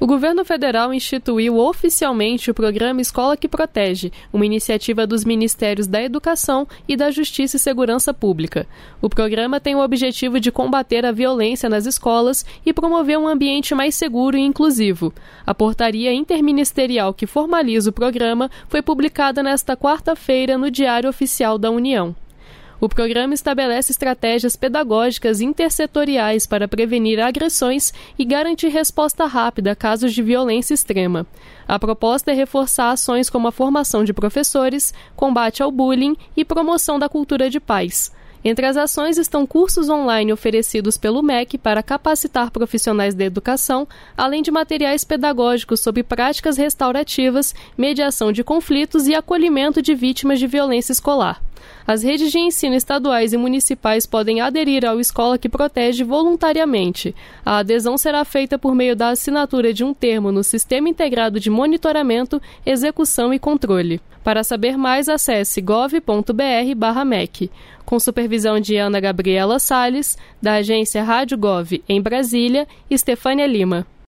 governo federal instituiu oficialmente o programa Escola que Protege, uma iniciativa dos Ministérios da Educação e da Justiça e Segurança Pública. O programa tem o objetivo de combater a violência nas escolas e promover um ambiente mais seguro e inclusivo. A portaria interministerial que formaliza o programa foi publicada nesta quarta-feira no Diário Oficial da União. O programa estabelece estratégias pedagógicas intersetoriais para prevenir agressões e garantir resposta rápida a casos de violência extrema. A proposta é reforçar ações como a formação de professores, combate ao bullying e promoção da cultura de paz. Entre as ações estão cursos online oferecidos pelo MEC para capacitar profissionais da educação, além de materiais pedagógicos sobre práticas restaurativas, mediação de conflitos e acolhimento de vítimas de violência escolar. As redes de ensino estaduais e municipais podem aderir ao Escola que Protege voluntariamente. A adesão será feita por meio da assinatura de um termo no Sistema Integrado de Monitoramento, Execução e Controle. Para saber mais, acesse gov.br/MEC. Com supervisão de Ana Gabriela Salles, da agência Rádio Gov em Brasília, Estefânia Lima.